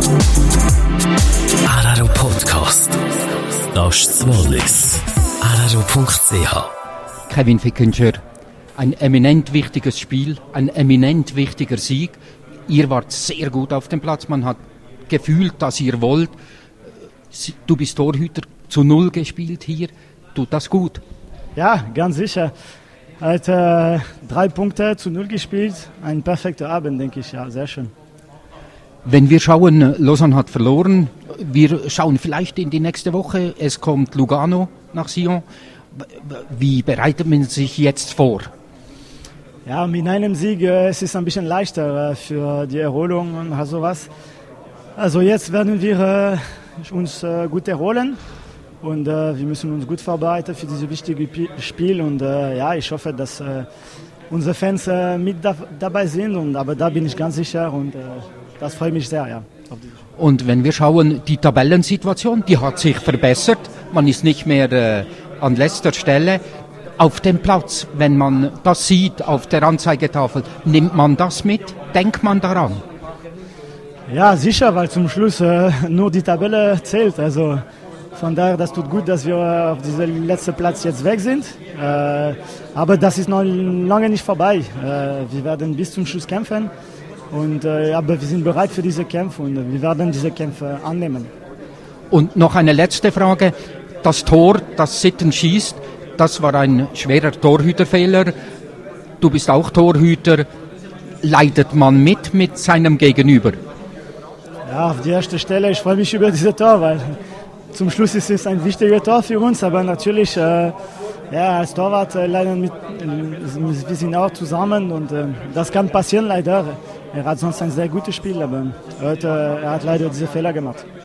Araro Podcast. Das ist das Wallis. Araro.ch. Kevin Fickinger, ein eminent wichtiges Spiel, ein eminent wichtiger Sieg. Ihr wart sehr gut auf dem Platz, man hat gefühlt, dass ihr wollt. Du bist Torhüter, zu Null gespielt hier, tut das gut? Ja, ganz sicher. Hat 3 Punkte zu 0 gespielt, ein perfekter Abend, denke ich, ja, sehr schön. Wenn wir schauen, Lausanne hat verloren, wir schauen vielleicht in die nächste Woche, es kommt Lugano nach Sion. Wie bereitet man sich jetzt vor? Ja, mit einem Sieg es ist ein bisschen leichter für die Erholung und sowas. Also jetzt werden wir uns gut erholen und wir müssen uns gut vorbereiten für dieses wichtige Spiel und ja, ich hoffe, dass unsere Fans mit dabei sind, aber da bin ich ganz sicher und das freut mich sehr, ja. Und wenn wir schauen, die Tabellensituation, die hat sich verbessert, man ist nicht mehr an letzter Stelle. Auf dem Platz, wenn man das sieht auf der Anzeigetafel, nimmt man das mit? Denkt man daran? Ja, sicher, weil zum Schluss nur die Tabelle zählt. Also von daher, das tut gut, dass wir auf diesem letzten Platz jetzt weg sind. Aber das ist noch lange nicht vorbei. Wir werden bis zum Schluss kämpfen. Aber wir sind bereit für diese Kämpfe und wir werden diese Kämpfe annehmen. Und noch eine letzte Frage. Das Tor, das Sitten schießt, das war ein schwerer Torhüterfehler. Du bist auch Torhüter. Leidet man mit seinem Gegenüber? Ja, auf die erste Stelle, ich freue mich über dieses Tor, weil zum Schluss ist es ein wichtiger Tor für uns. Aber natürlich, ja, als Torwart leider wir sind auch zusammen und das kann passieren leider. Er hat sonst ein sehr gutes Spiel, aber heute er hat leider diese Fehler gemacht.